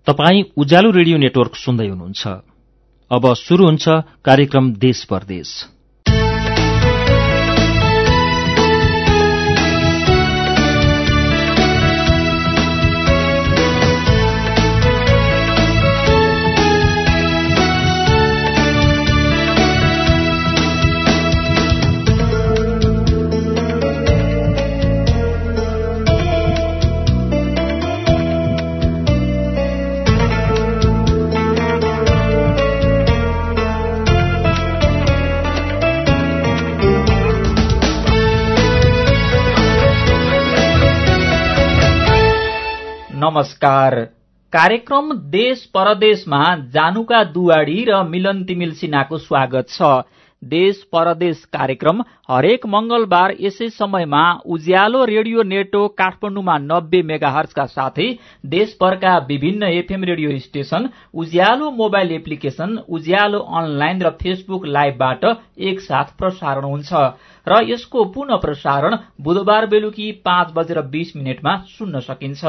तपाई उज्यालो radio network सुन्दै हुनुहुन्छ। अब सुरु हुन्छ कार्यक्रम देश परदेश। नमस्कार। कार्यक्रम देश परदेशमा जानुका दुवाडी र मिलन तिमिल सिन्हाको स्वागत छ। देश परदेश कार्यक्रम हरेक मंगलबार यसै समयमा उज्यालो रेडियो नेटवर्क काठमाडौँमा 90 मेगाहर्जका साथै देशभरका विभिन्न FM radio station, Ujyaalo mobile application, Ujyaalo online र फेसबुक लाइभबाट एकसाथ प्रसारण हुन्छ र यसको पुनः प्रसारण बुधबार बेलुकी 5:20 सुन्न सकिन्छ।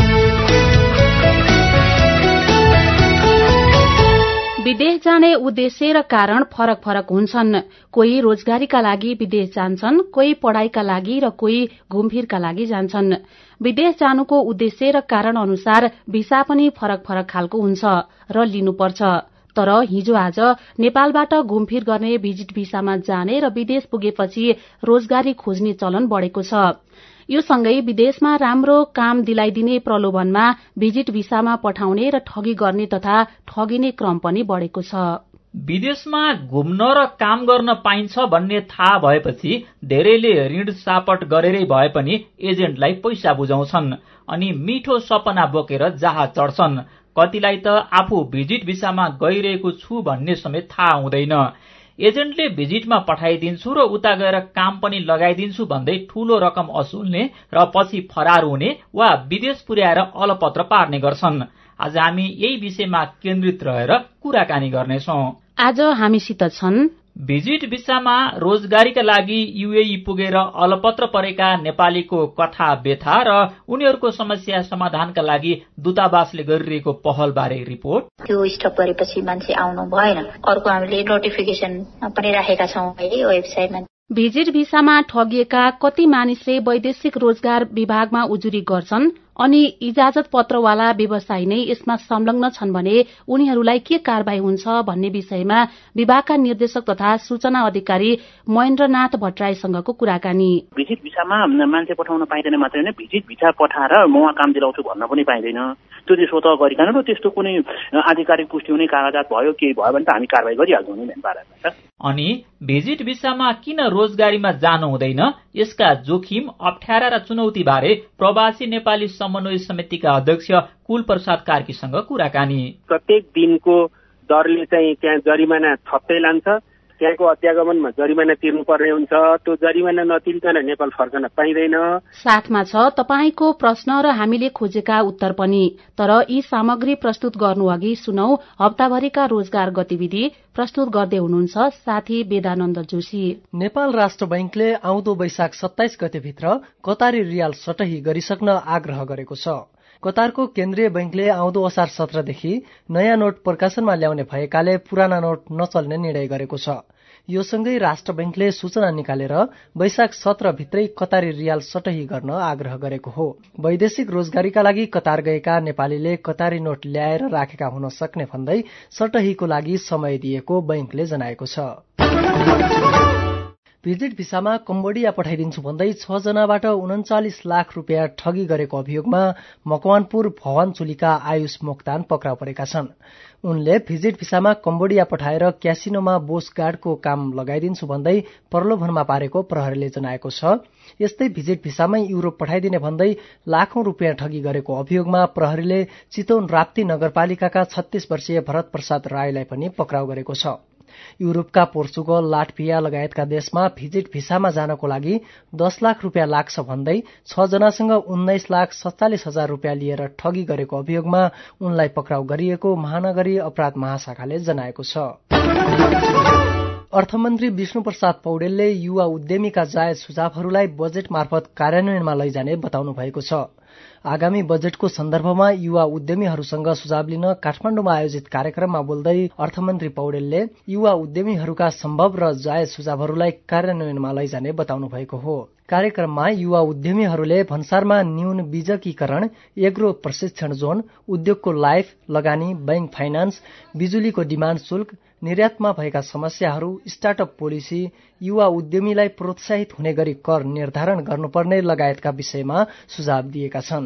विदेश जाने उद्देश्य र कारण फरक फरक हुन्छन्। कोही रोजगारीका लागि विदेश जान्छन्, कोही पढ़ाईका लागि र कोही घुमफिरका लागि जान्छन्। विदेश जानुको उद्देश्य र कारण अनुसार भिसा पनि फरक फरक खालको हुन्छ र लिनुपर्छ। तर हिजो आज नेपालबाट घुमफिर गर्ने भिजिट भिसामा जाने र विदेश पुगेपछि रोजगारी खोज्ने चलन बढ़ेको छ। यो सँगै विदेशमा राम्रो काम दिलाइदिने प्रलोभनमा भिजिट भिसामा पठाउने र ठगी गर्ने तथा ठगिने क्रम पनि बढ़ेको छ। विदेशमा घुम्न र काम गर्न पाइन्छ भन्ने थाहा भएपछि धेरैले ऋण सापट गरेरै भए पनि एजेन्टलाई पैसा बुझाउँछन् अनि मिठो सपना बोकेर जहाज चढ्छन्। कतिलाई त आफू भिजिट भिसामा गइरहेको छु भन्ने समेत थाहा हुँदैन। एजेन्टले भिजिटमा पठाइदिन्छु र उता गएर काम पनि लगाइदिन्छु भन्दै ठूलो रकम असुल्ने र पछि फरार हुने वा विदेश पुर्याएर अलपत्र पार्ने गर्छन्। आज हामी यही विषयमा केन्द्रित रहेर कुराकानी गर्नेछौं। आज हामीसित छन् भिजिट भिसामा रोजगारीका लागि यूएई पुगेर अलपत्र परेका नेपालीको कथा व्यथा र उनीहरूको समस्या समाधानका लागि दूतावासले गरिरहेको पहल बारे रिपोर्ट। त्यो स्टप गरेपछि मान्छे आउनु भएन। अर्को हामीले नोटिफिकेसन पनि राखेका छौं है वेबसाइटमा। भिजिट भिसामा ठगिएका कति मानिसले वैदेशिक रोजगार विभागमा उजुरी गर्छन् अनि इजाजत पत्रवाला व्यवसायी नै यसमा संलग्न छन् भने उनीहरूलाई के कारबाही हुन्छ भन्ने विषयमा विभागका निर्देशक तथा सूचना अधिकारी महेन्द्रनाथ भट्टराईसँगको कुराकानी। भिजिट भिसामा मान्छे पठाउन पाइँदैन मात्रै होइन, भिजिट भिसा पठाएर म वहाँ काम दिलाउँछु भन्न पनि पाइँदैन। त्यो चाहिँ स्वतः गरिकन र त्यस्तो कुनै आधिकारिक पुष्टि हुने कागजात भयो के भयो भने त हामी कारबाही गरिहाल्छौँ नि भारतमा। अनि भिजिट भिसामा किन रोजगारीमा जानु हुँदैन, यसका जोखिम, अप्ठ्यारा र चुनौती बारे प्रवासी नेपाली समन्वय समितिका अध्यक्ष कुलप्रसाद कार्कीसँग कुराकानी। प्रत्येक दिनको दरले चाहिँ त्यहाँ जरिमाना थप्दै लान्छ। त्यहाँको अत्यागमनमा जरिमाना तिर्नुपर्ने हुन्छ। त्यो जरिमाना नतिरिकन नेपाल फर्कन पाइँदैन। साथमा छ तपाईको प्रश्न र हामीले खोजेका उत्तर पनि। तर यी सामग्री प्रस्तुत गर्नु अघि सुनौ हप्ताभरिका रोजगार गतिविधि। प्रस्तुत गर्दै हुनुहुन्छ साथी वेदानन्द जोशी। नेपाल राष्ट्र बैंकले आउँदो वैशाख 27 गतेभित्र कतारी रियाल सटही गरिसक्न आग्रह गरेको छ। कतारको केन्द्रीय बैंकले आउँदो असार 17 देखि नयाँ नोट प्रकाशनमा ल्याउने भएकाले पुराना नोट नचल्ने निर्णय गरेको छ। यो सँगै राष्ट्र बैंकले सूचना निकालेर वैशाख 17 भित्रै कतारी रियाल सटही गर्न आग्रह गरेको हो। वैदेशिक रोजगारीका लागि कतार गएका नेपालीले कतारी नोट ल्याएर राखेका हुन सक्ने भन्दै सटहीको लागि समय दिएको बैंकले जनाएको छ। भिजिट भिसामा कम्बोडिया पठाइदिन्छु भन्दै 6 जनाबाट 39 लाख रुपियाँ ठगी गरेको अभियोगमा मकवानपुर भवानचुलीका आयुष मोक्तान पक्राउ परेका छन्। उनले भिजिट भिसामा कम्बोडिया पठाएर क्यासिनोमा बोस गार्डको काम लगाइदिन्छु भन्दै प्रलोभनमा पारेको प्रहरीले जनाएको छ। यस्तै भिजिट भिसामै युरोप पठाइदिने भन्दै लाखौं रुपियाँ ठगी गरेको अभियोगमा प्रहरीले चितवन राप्ती नगरपालिकाका 36 वर्षीय भरत प्रसाद राईलाई पनि पक्राउ गरेको छ। युरोपका पोर्चुगल, लाटभिया लगायतका देशमा भिजिट भिसामा जानको लागि 10 लाख रुपियाँ लाग्छ भन्दै 6 जनासँग 19,47,000 रुपियाँ लिएर ठगी गरेको अभियोगमा उनलाई पक्राउ गरिएको महानगरीय अपराध महाशाखाले जनाएको छ। अर्थमन्त्री विष्णुप्रसाद पौडेलले युवा उद्यमीका जायज सुझावहरूलाई बजेट मार्फत कार्यान्वयनमा लैजाने बताउनु भएको छ। आगामी बजेटको सन्दर्भमा युवा उद्यमीहरूसँग सुझाव लिन काठमाडौँमा आयोजित कार्यक्रममा बोल्दै अर्थमन्त्री पौडेलले युवा उद्यमीहरूका सम्भव र जायज सुझावहरूलाई कार्यान्वयनमा लैजाने बताउनु भएको हो। कार्यक्रममा युवा उद्यमीहरूले भन्सारमा न्यून बीजकीकरण, एग्रो प्रशिक्षण जोन, उद्योगको लाइफ, लगानी, बैंक फाइनान्स, बिजुलीको डिमान्ड शुल्क, निर्यातमा भएका समस्याहरू, स्टार्टअप पोलिसी, युवा उद्यमीलाई प्रोत्साहित हुने गरी कर निर्धारण गर्नुपर्ने लगायतका विषयमा सुझाव दिएका छन्।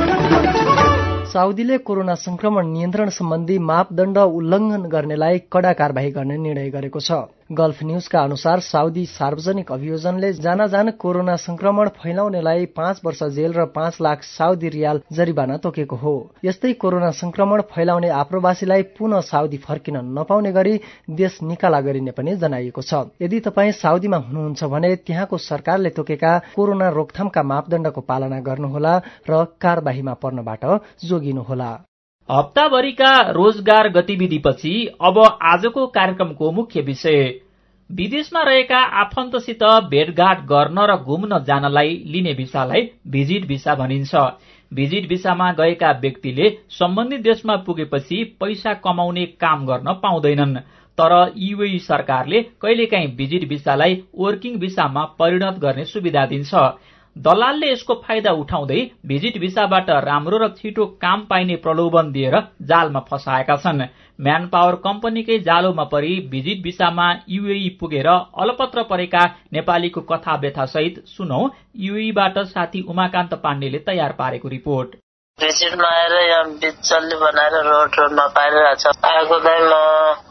साउदीले कोरोना संक्रमण नियन्त्रण सम्बन्धी मापदण्ड उल्लंघन गर्नेलाई कडा कारबाही गर्ने निर्णय गरेको छ। गल्फ न्यूजका अनुसार साउदी सार्वजनिक अभियोजनले जानाजान कोरोना संक्रमण फैलाउनेलाई 5 वर्ष जेल र 5 लाख साउदी रियाल जरिवाना तोकेको हो। यस्तै कोरोना संक्रमण फैलाउने आप्रवासीलाई पुनः साउदी फर्किन नपाउने गरी देश निकाला गरिने पनि जनाइएको छ। यदि तपाईँ साउदीमा हुनुहुन्छ भने त्यहाँको सरकारले तोकेका कोरोना रोकथामका मापदण्डको पालना गर्नुहोला र कारबाहीमा पर्नबाट जोगिनुहोला। हप्ताभरिका रोजगार गतिविधिपछि अब आजको कार्यक्रमको मुख्य विषय, विदेशमा रहेका आफन्तसित भेटघाट गर्न र घुम्न जानलाई लिने भिसालाई भिजिट भिसा भनिन्छ। भिजिट भिसामा गएका व्यक्तिले सम्बन्धित देशमा पुगेपछि पैसा कमाउने काम गर्न पाउँदैनन्। तर युएई सरकारले कहिलेकाहीँ भिजिट भिसालाई वर्किङ भिसामा परिणत गर्ने सुविधा दिन्छ। दलालले यसको फाइदा उठाउँदै भिजिट भिसाबाट राम्रो र छिटो काम पाइने प्रलोभन दिएर जालमा फसाएका छन्। म्यान पावर कम्पनीकै जालोमा परि भिजिट भिसामा युएई पुगेर अलपत्र परेका नेपालीको कथा व्यथा सहित सुनौ युएईबाट साथी उमाकान्त पाण्डेले तयार पारेको रिपोर्ट। भिजिटमा आएर यहाँ बिचल्ली बनाएर रोडमा पारिरहेछ। आएको दाइ म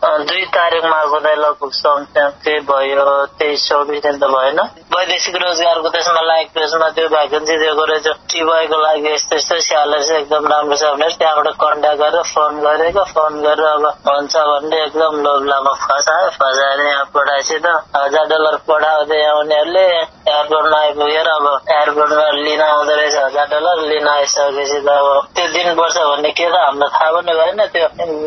2 तारिकमा आएको दाइ लगभग त्यही भयो 23-24 दिन त भएन। वैदेशिक रोजगारको त्यसमा लाइक पेजमा त्यो भ्याकेन्सी दिएको रहेछ। टिवाईको लागि यस्तो यस्तो स्यालेरी चाहिँ एकदम राम्रो छ भनेर त्यहाँबाट कन्ट्याक्ट गरेर फोन गरेर अब हुन्छ भन्ने एकदम लोभलामा फसाएर यहाँ पठाएपछि त $1000 पठाउँदै यहाँ उनीहरूले एयरपोर्टमा आइपुगेर अब एयरपोर्टमा लिन आउँदो रहेछ $1000 लिन आइसकेपछि त अब त्यो दिनुपर्छ भन्ने के त हामीलाई थाहा पनि भएन। त्यो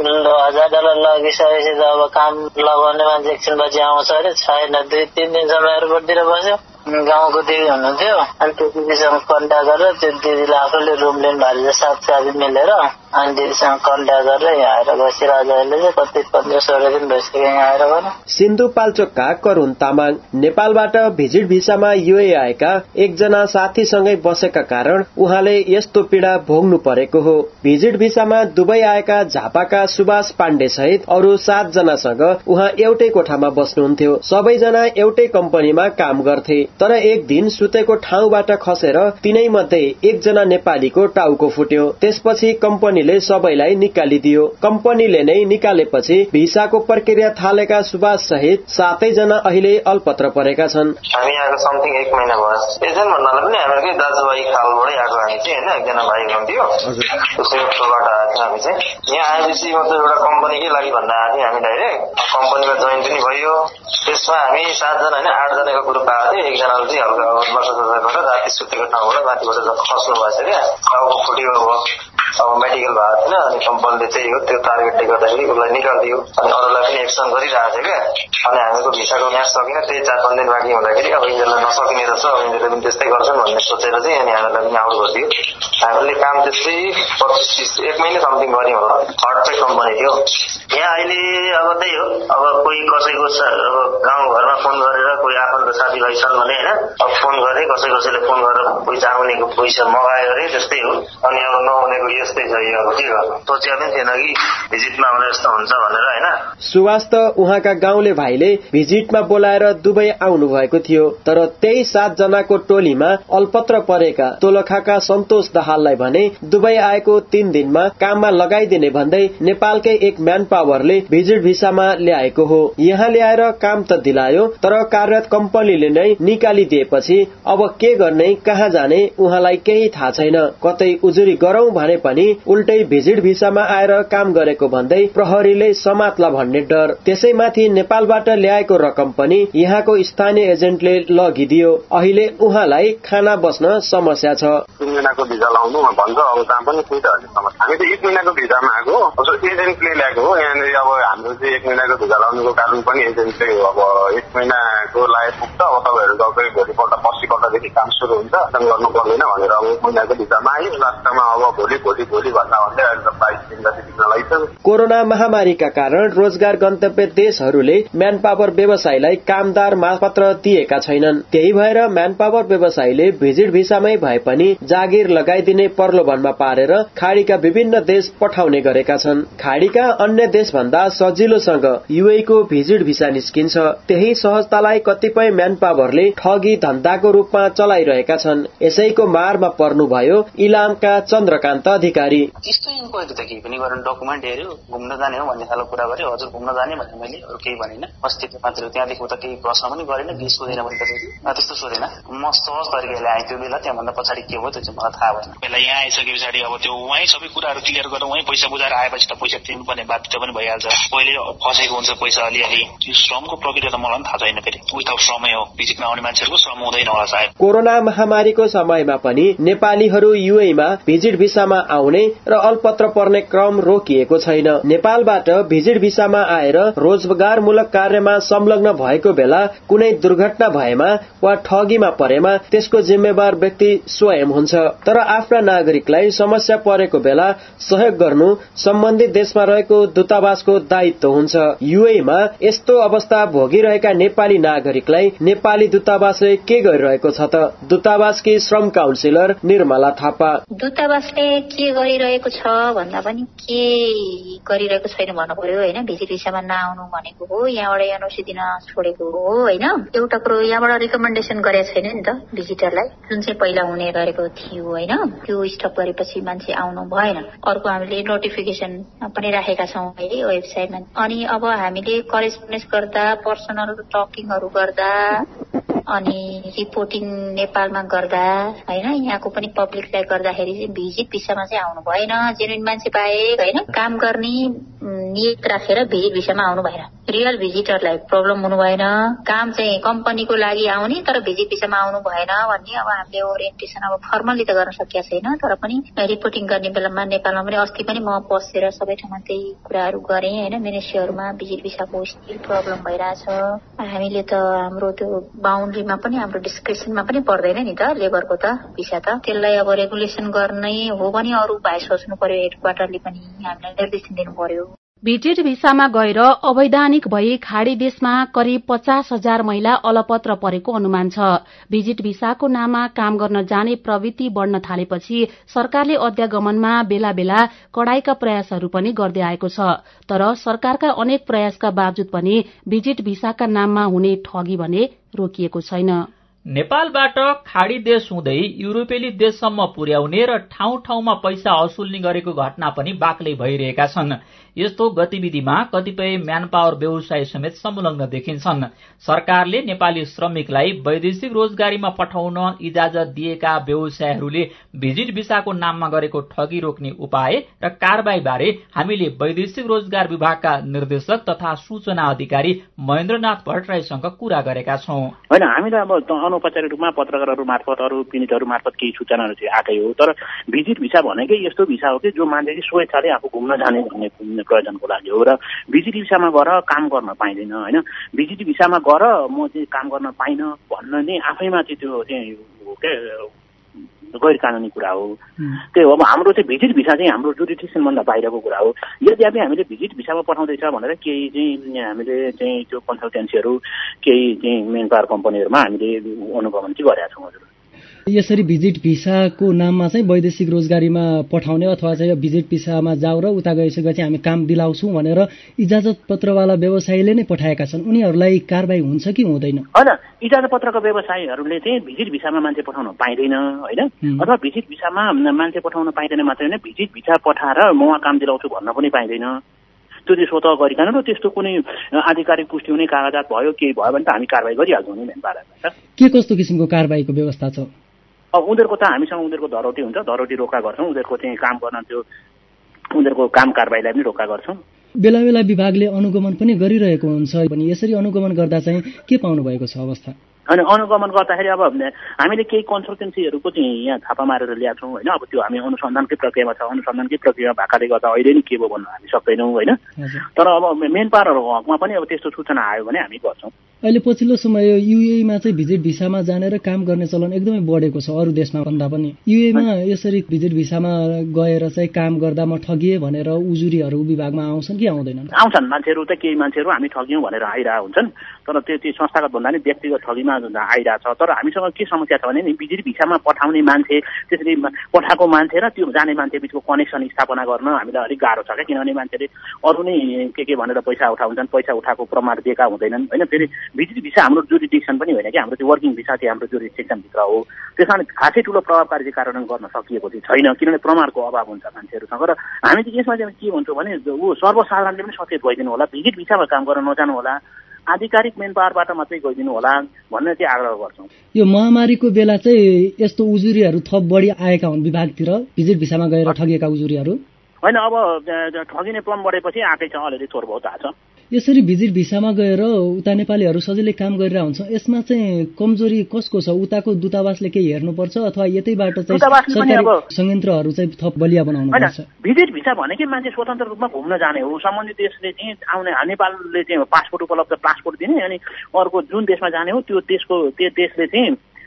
$1000 लगिसकेपछि त अब काम लगाउने मान्छे एकछिनपछि आउँछ अरे छैन। 2-3 दिनसम्म एयरपोर्टतिर बस्यो। गाउँको दिदी हुनुहुन्थ्यो अनि त्यो दिदीसँग कन्ट्याक्ट गरेर त्यो दिदीले आफूले रुम लिनु भएको छ 7 साथी मिलेर अनि दिदीसँग कन्ट्याक्ट गरेर यहाँ आएर बसिरहेको अहिले चाहिँ कति 15-16 दिन भइसक्यो यहाँ आएर भने। सिन्धुपाल्चोकका करुण तामाङ नेपालबाट भिजिट भिसामा युए आएका एकजना साथीसँगै बसेका कारण उहाँले यस्तो पीडा भोग्नु परेको हो। भिजिट भिसामा दुबई आएका झापाका सुभाष पाण्डे सहित अरू 7 जनासँग उहाँ एउटै कोठामा बस्नुहुन्थ्यो। सबैजना एउटै कम्पनीमा काम गर्थे। तर एक दिन सुतेको ठाउँबाट खसेर तिनै मध्ये एकजना नेपालीको टाउको फुट्यो। त्यसपछि कम्पनीले सबैलाई निकालिदियो। कम्पनीले नै निकालेपछि भिसाको प्रक्रिया थालेका सुभाष सहित 7 जना अहिले अल्पत्र परेका छन्। हामी आएको समथिङ 1 महिना भयो। एजेन्ट भन्नाले पनि हामीकै दाजुभाइ खालबाटै आएको हामी चाहिँ हैन एकजना भाइ हुनुहुन्थ्यो। उसैको थ्रुबाट आएको हामी चाहिँ यहाँ आएपछि मतलब एउटा कम्पनीकै लागि भन्दा आएको हामी डाइरेक्ट कम्पनीमा जोइन पनि भयो। त्यसमा हामी 7 जना हैन 8 जनाको ग्रुप आएको थियो। एकजनाले चाहिँ हल्का वर्षबाट राति सुतेको ठाउँबाट माथिबाट खस्नु भएछ क्या टाउको फुट्यो। अब मेडिकल भएको थिएन अनि कम्पनीले चाहिँ हो त्यो टार्गेटले गर्दाखेरि उसलाई निकालिदियो अनि अरूलाई पनि एक्सन गरिरहेको थियो क्या। अनि हामीको भिसाको म्याच सकिन त्यही 4-5 दिन बाँकी हुँदाखेरि अब यिनीहरूलाई नसकिने रहेछ अब यिनीहरूले पनि त्यस्तै गर्छन् भन्ने सोचेर चाहिँ अनि हामीलाई पनि आउट गरिदियो। हामीले काम त्यस्तै 1 महिना समथिङ गऱ्यौँ होला। हटपेक कम्पनी थियो। यहाँ अहिले अब त्यही हो अब कोही कसैको अब गाउँघरमा फोन गरेर कोही आफन्त साथीभाइ छन् भने होइन अब फोन गरे कसैले फोन गरेर पैसा आउनेको पैसा मगायो अरे त्यस्तै हो। अनि अब नहुनेको यस्तै छ अब के गर्नु सोचेको पनि थिएन कि भिजिटमा आउँदा यस्तो हुन्छ भनेर होइन। सुवास त उहाँका गाउँले भाइले भिजिटमा बोलाएर दुबई आउनु भएको थियो। तर त्यही 7 जनाको टोलीमा अल्पत्र परेका तोलखाका सन्तोष दाहाललाई भने दुबई आएको 3 दिनमा काममा लगाइदिने भन्दै नेपालकै एक म्यान पावरले भिजिट भिसामा ल्याएको हो। यहाँ ल्याएर काम त दिलायो तर कार्यरत कम्पनीले नै निकालिदिएपछि अब के गर्ने कहाँ जाने उहाँलाई केही थाहा छैन। कतै उजुरी गरौं भने पनि उल्टै भिजिट भिसामा आएर काम गरेको भन्दै प्रहरीले समात्ला भन्ने डर। त्यसैमाथि नेपालबाट ल्याएको रकम पनि यहाँको स्थानीय एजेन्टले लगिदियो। अहिले उहाँलाई खाना बस्न समस्या छ। 3 महिनाको भिजा लाउनु भन्छ अब कहाँ पनि त्यही त अहिले समस्या। हामी त 1 महिनाको भिजामा आएको अब एजेन्टले ल्याएको हो। यहाँ यहाँनिर अब हाम्रो चाहिँ 1 महिनाको ढुका लाउनुको कारण पनि एजेन्ट चाहिँ अब 1 महिनाको लागत पुग्छ, अब तपाईँहरू तपाईँ भोलिपल्ट 80 पल्टदेखि काम सुरु हुन्छ, गर्नु पर्दैन भनेर अब 1 महिनाको ढुकामा आयो। लास्टमा अब भोलि भन्दा भन्दै अहिले त 22 दिन जति दिन लाग्छ। कोरोना महामारीका कारण रोजगार गन्तव्य देशहरूले म्यान पावर व्यवसायलाई कामदार मापत्र दिएका छैनन्। त्यही भएर म्यान पावर व्यवसायले भिजिट भिसामै भए पनि जागिर लगाइदिने प्रलोभनमा पारेर खाडीका विभिन्न देश पठाउने गरेका छन्। खाडीका अन्य देश भन्दा सजिलोसँग युएको भिजिट भिसा निस्किन्छ। त्यही सहजतालाई कतिपय म्यान पावरले ठगी धन्दाको रूपमा चलाइरहेका छन्। यसैको मारमा पर्नुभयो इलामका चन्द्रकान्त अधिकारी। त्यस्तो इन्क्वायरी त केही पनि गरेन, डकुमेन्ट हेर्यो, घुम्न जाने हो भन्ने खालको कुरा गर्यो। हजुर घुम्न जाने भने मैले अरू केही भनेन। अस्तिको मात्र त्यहाँदेखि उता केही प्रश्न पनि गरेन, केही सोधेन भने त्यस्तो सोधेन। म सहज तरिकाले आएँ त्यो बेला, त्यहाँभन्दा पछाडि के भयो त्यो चाहिँ मलाई थाहा भएन। बेला यहाँ आइसके पछाडि अब त्यो उहीँ सबै कुराहरू क्लियर गरेर उहीँ पैसा बुझाएर आएपछि त पैसा तिर्नुपर्ने बाध्यता पनि भइहाल्छ। पहिले फसेको हुन्छ पैसा अलिअलि। यो श्रमको प्रक्रिया त मलाई पनि थाहा छैन, फेरि विदाउट श्रमै हो। भिजिटमा आउने मान्छेहरूको श्रम हुँदैन होला सायद। कोरोना महामारीको समयमा पनि नेपालीहरू युएमा भिजिट भिसामा आउने र अलपत्र पर्ने क्रम रोकिएको छैन। नेपालबाट भिजिट भिसामा आएर रोजगारमूलक कार्यमा संलग्न भएको बेला कुनै दुर्घटना भएमा वा ठगीमा परेमा त्यसको जिम्मेवार व्यक्ति स्वयं हुन्छ। तर आफ्ना नागरिकलाई समस्या परेको बेला सहयोग गर्नु सम्बन्धित देशमा रहेको दूतावासको दायित्व हुन्छ। युएमा यस्तो अवस्था भोगिरहेका नेपाली नागरिकलाई नेपाली दूतावासले के गरिरहेको छ त? दूतावासकी श्रम काउन्सिलर निर्मला थापा। दूतावासले के गरिरहेको छ भन्दा पनि के गरिरहेको छैन भन्नु पर्यो होइन। भिजिट भिसामा नआउनु भनेको हो, यहाँबाट एनओसी दिन छोडेको हो होइन। एउटा कुरो यहाँबाट रिकमेन्डेसन गरेको छैन नि त भिजिटरलाई, जुन चाहिँ पहिला हुने गरेको थियो होइन। त्यो स्टप गरेपछि मान्छे आउनु भएन। अर्को हामीले नोटिफिकेसन पनि राखेका छौँ अहिले वेबसाइटमा। अनि अब हामीले करेस्पोन्डेन्स गर्दा, पर्सनल टकिङहरू गर्दा, अनि रिपोर्टिङ नेपालमा गर्दा होइन, यहाँको पनि पब्लिकलाई गर्दाखेरि चाहिँ भिजिट भिसामा चाहिँ आउनु भएन। जेन्युन मान्छे बाहेक होइन, काम गर्ने नियत राखेर भिजिट भिसामा आउनु भएन। रियल भिजिटरलाई प्रब्लम हुनु भएन। काम चाहिँ कम्पनीको लागि आउने तर भिजिट भिसामा आउनु भएन भन्ने अब हामीले ओरिएन्टेसन अब फर्मली त गर्न सकिया छैन, तर पनि रिपोर्टिङ गर्ने बेलामा नेपालमा पनि अस्ति पनि म बसेर सबै ठाउँमा त्यही कुराहरू गरेँ होइन। मिनिस्ट्रीहरूमा भिजिट भिसाको स्टिल प्रब्लम भइरहेछ। हामीले त हाम्रो त्यो बााउन्ड्रीमा पनि हाम्रो डिस्क्रिप्सनमा पनि पर्दैन नि त लेबरको त भिसा त। त्यसलाई अब रेगुलेसन गर्ने हो भने अरू भाइ सोच्नु पर्यो, हेड क्वार्टरले पनि हामीलाई निर्देशन दिनु पर्यो। भिजिट भिसामा गएर अवैधानिक भई खाडी देशमा करिब 50,000 महिला अलपत्र परेको अनुमान छ। भिजिट भिसाको नाममा काम गर्न जाने प्रवृत्ति बढ़न थालेपछि सरकारले अध्यागमनमा बेला बेला कडाईका प्रयासहरू पनि गर्दै आएको छ। तर सरकारका अनेक प्रयासका बावजुद पनि भिजिट भिसाका नाममा हुने ठगी भने रोकिएको छैन। नेपालबाट खाडी देश हुँदै युरोपेली देशसम्म पुर्याउने र ठाउँ ठाउँमा पैसा असुल्ने गरेको घटना पनि बाक्लै भइरहेका छन्। यस्तो गतिविधिमा कतिपय म्यान पावर व्यवसाय समेत संलग्न देखिन्छन्। सरकारले नेपाली श्रमिकलाई वैदेशिक रोजगारीमा पठाउन इजाजत दिएका व्यवसायहरूले भिजिट भिसाको नाममा गरेको ठगी रोक्ने उपाय र कारबाही हामीले वैदेशिक रोजगार विभागका निर्देशक तथा सूचना अधिकारी महेन्द्रनाथ भट्टराईसँग कुरा गरेका छौं। होइन, हामीलाई अब अनौपचारिक रूपमा पत्रकारहरू मार्फत अरू पीडितहरू मार्फत केही सूचनाहरू चाहिँ आएकै हो। तर भिजिट भिसा भनेकै यस्तो भिसा हो कि जो मान्छे स्वेच्छाले आफू घुम्न जाने भन्ने प्रयोजनको लागि हो र भिजिट भिसामा गएर काम गर्न पाइँदैन होइन। भिजिट भिसामा गएर म चाहिँ काम गर्न पाइनँ भन्न नै आफैमा चाहिँ त्यो चाहिँ गैर कानुनी कुरा हो। त्यही हो, अब हाम्रो चाहिँ भिजिट भिसा चाहिँ हाम्रो जुडिक्सनभन्दा बाहिरको कुरा हो। यद्यपि हामीले भिजिट भिसामा पठाउँदैछ भनेर केही चाहिँ हामीले चाहिँ त्यो कन्सल्टेन्सीहरू केही चाहिँ मेन पावर कम्पनीहरूमा हामीले अनुगमन चाहिँ गरेका छौँ। हजुर, यसरी भिजिट भिसाको नाममा चाहिँ वैदेशिक रोजगारीमा पठाउने अथवा चाहिँ भिजिट भिसामा जाऊ र उता गइसकेपछि हामी काम दिलाउँछौँ भनेर इजाजत पत्रवाला व्यवसायीले नै पठाएका छन्। उनीहरूलाई कारबाही हुन्छ कि हुँदैन? होइन, इजाजत पत्रको व्यवसायीहरूले चाहिँ भिजिट भिसामा मान्छे पठाउन पाइँदैन होइन, अथवा भिजिट भिसामा मान्छे पठाउन पाइँदैन मात्रै होइन, भिजिट भिसा पठाएर म उहाँ काम दिलाउँछु भन्न पनि पाइँदैन। त्यो चाहिँ स्वतः गरिकन र त्यस्तो कुनै आधिकारिक पुष्टि हुने कागजात भयो केही भयो भने त हामी कारबाही गरिहाल्छौँ नि। के कस्तो किसिमको कारबाहीको व्यवस्था छ? अब उनीहरूको त हामीसँग उनीहरूको धरोटी हुन्छ, धरोटी रोका गर्छौँ। उनीहरूको चाहिँ काम गर्न त्यो उनीहरूको काम कारबाहीलाई पनि रोका गर्छौँ। बेला बेला विभागले अनुगमन पनि गरिरहेको हुन्छ भने यसरी अनुगमन गर्दा चाहिँ के पाउनु भएको छ अवस्था? अनि अनुगमन गर्दाखेरि अब हामीले केही कन्सल्टेन्सीहरूको चाहिँ यहाँ थापा मारेर ल्याएको छौँ होइन। अब त्यो हामी अनुसन्धानकै प्रक्रियामा छ, अनुसन्धानकै प्रक्रिया भएकाले गर्दा अहिले नै के भयो भन्नु हामी सक्दैनौँ होइन। तर अब मेन पावरहरूको हकमा पनि अब त्यस्तो सूचना आयो भने हामी गर्छौँ। अहिले पछिल्लो समय युएईमा चाहिँ भिजिट भिसामा जानेर काम गर्ने चलन एकदमै बढेको छ अरू देशमा भन्दा पनि। युएईमा यसरी भिजिट भिसामा गएर चाहिँ काम गर्दा म ठगिएँ भनेर उजुरीहरू विभागमा आउँछन् कि आउँदैनन्? आउँछन् मान्छेहरू त, केही मान्छेहरू हामी ठग्यौँ भनेर आइरहेको हुन्छन्, तर त्यो संस्थागत भन्दा नि व्यक्तिगत ठगीमा आइरहेछ। तर हामीसँग के समस्या छ भने नि भिजिट भिसामा पठाउने मान्छे, त्यसरी पठाएको मान्छे र त्यो जाने मान्छे बिचको कनेक्सन स्थापना गर्न हामीलाई अलिक गाह्रो छ क्या। किनभने मान्छेले अरू नै के भनेर पैसा उठाउँछन्, पैसा उठाएको प्रमाण दिएका हुँदैनन् होइन। फेरि भिजिट भिसा हाम्रो जुरिडिक्सन पनि होइन कि, हाम्रो त्यो वर्किङ भिसा चाहिँ हाम्रो जुरिडिक्सनभित्र हो। त्यस कारण खासै ठुलो प्रभावकारी कार्यान्वयन गर्न सकिएको चाहिँ छैन, किनभने प्रमाणको अभाव हुन्छ मान्छेहरूसँग। र हामी चाहिँ यसमा चाहिँ के भन्छौँ भने सर्वसाधारणले पनि सचेत भइदिनु होला, भिजिट भिसामा काम गर्न नजानु होला, आधिकारिक मेन पावरबाट मात्रै गइदिनु होला भन्ने चाहिँ आग्रह गर्छौँ। यो महामारीको बेला चाहिँ यस्तो उजुरीहरू थप बढी आएका हुन् विभागतिर, भिजिट भिसामा गएर ठगिएका उजुरीहरू होइन। अब ठगिने क्रम बढेपछि आएकै छ, अलिअलि थोर बहुत आएको छ। यसरी भिजिट भिसामा गएर उता नेपालीहरू सजिलै काम गरिरहेको हुन्छ, यसमा चाहिँ कमजोरी कसको छ? उताको दूतावासले केही हेर्नुपर्छ अथवा यतैबाट चाहिँ सरकारी संयन्त्रहरू चाहिँ थप बलिया बनाउनु पर्छ? भिजिट भिसा भनेकै मान्छे स्वतन्त्र रूपमा घुम्न जाने हो। सम्बन्धित देशले चाहिँ आउने, नेपालले चाहिँ पासपोर्ट उपलब्ध पासपोर्ट दिने, अनि अर्को जुन देशमा जाने हो त्यो देशले चाहिँ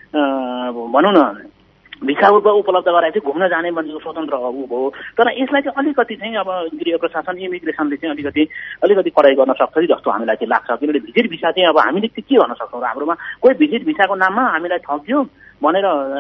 भनौँ न भिसा उपलब्ध गराएपछि घुम्न जाने मान्छेको स्वतन्त्र भयो। तर यसलाई चाहिँ अलिकति चाहिँ अब गृह प्रशासन, इमिग्रेसनले चाहिँ अलिकति कडाइ गर्न सक्छ कि जस्तो हामीलाई चाहिँ लाग्छ। किनभने भिजिट भिसा चाहिँ अब हामीले के गर्न सक्छौँ, हाम्रोमा कोही भिजिट भिसाको नाममा हामीलाई ठग्यो भनेर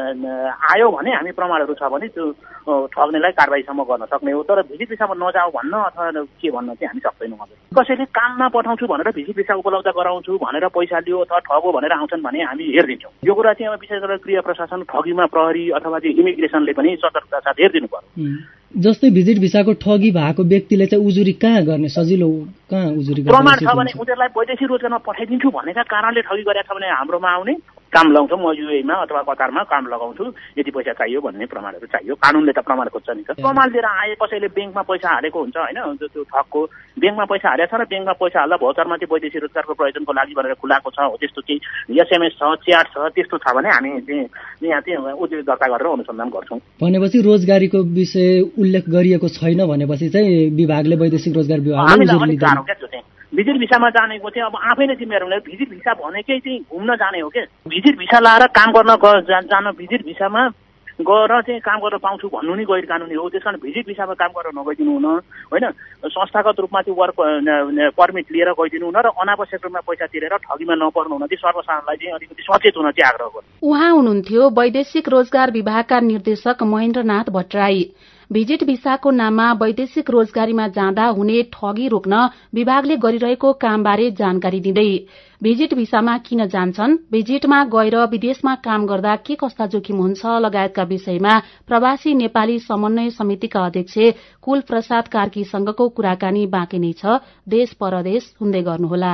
आयो भने हामी प्रमाणहरू छ भने त्यो ठग्नेलाई कारबाहीसम्म गर्न सक्ने हो। तर भिजिट भिसामा नजाऊ भन्न अथवा के भन्न चाहिँ हामी सक्दैनौँ। कसैले काममा पठाउँछु भनेर भिजिट भिसा उपलब्ध गराउँछु भनेर पैसा लियो अथवा ठगो भनेर आउँछन् भने हामी हेरिदिन्छौँ। यो कुरा चाहिँ अब विशेष गरेर गृह प्रशासन, ठगीमा प्रहरी अथवा चाहिँ इमिग्रेसनले पनि सतर्कता साथ हेरिदिनु पर्यो। जस्तै भिजिट भिसाको ठगी भएको व्यक्तिले चाहिँ उजुरी कहाँ गर्ने, सजिलो कहाँ उजुरी गर्ने? प्रमाण छ भने उनीहरूलाई वैदेशिक रोजगारमा पठाइदिन्छु भनेका कारणले ठगी गरेका छ भने हाम्रोमा आउने, काम लगाउँछौँ, म युएईमा अथवा कतारमा काम लगाउँछु, यति पैसा चाहियो भन्ने प्रमाणहरू चाहियो। कानुनले त प्रमाण खोज्छ नि त। प्रमाण लिएर आए कसैले ब्याङ्कमा पैसा हालेको हुन्छ होइन, त्यो ठगको ब्याङ्कमा पैसा हालेको छ र ब्याङ्कमा पैसा हाल्दा भौचरमा चाहिँ वैदेशिक रोजगारको प्रयोजनको लागि भनेर खुलाएको छ, हो त्यस्तो केही एसएमएस छ, च्याट छ, त्यस्तो छ भने हामी चाहिँ यहाँ चाहिँ उजुरी दर्ता गरेर अनुसन्धान गर्छौँ। भनेपछि रोजगारीको विषय उल्लेख गरिएको छैन भनेपछि चाहिँ विभागले, वैदेशिक रोजगार विभागले भिजिट भिसामा जानेको चाहिँ अब आफै नै जिम्मेवार हुने। भिजिट भिसा भनेकै चाहिँ घुम्न जाने हो क्या। भिजिट भिसा लाएर काम गर्न जान, भिजिट भिसामा गएर चाहिँ काम गर्न पाउँछु भन्नु नै गैर कानुनी हो। त्यस कारण भिजिट भिसामा काम गरेर नगइदिनु हुन होइन, संस्थागत रूपमा चाहिँ वर्क पर्मिट लिएर गइदिनु हुन र अनावश्यक रूपमा पैसा तिरेर ठगीमा नपर्नु हुन चाहिँ सर्वसाधारणलाई चाहिँ अलिकति सचेत हुन चाहिँ आग्रह गर्छु। उहाँ हुनुहुन्थ्यो वैदेशिक रोजगार विभागका निर्देशक महेन्द्रनाथ भट्टराई। भिजिट भिसाको नाममा वैदेशिक रोजगारीमा जाँदा हुने ठगी रोक्न विभागले गरिरहेको कामबारे जानकारी दिँदै भिजिट भिसामा किन जान्छन्, भिजिटमा गएर विदेशमा काम गर्दा के कस्ता जोखिम हुन्छ लगायतका विषयमा प्रवासी नेपाली समन्वय समितिका अध्यक्ष कुल प्रसाद कार्कीसँगको कुराकानी बाँकी नै छ। देश परदेश सुन्दै गर्नुहोला।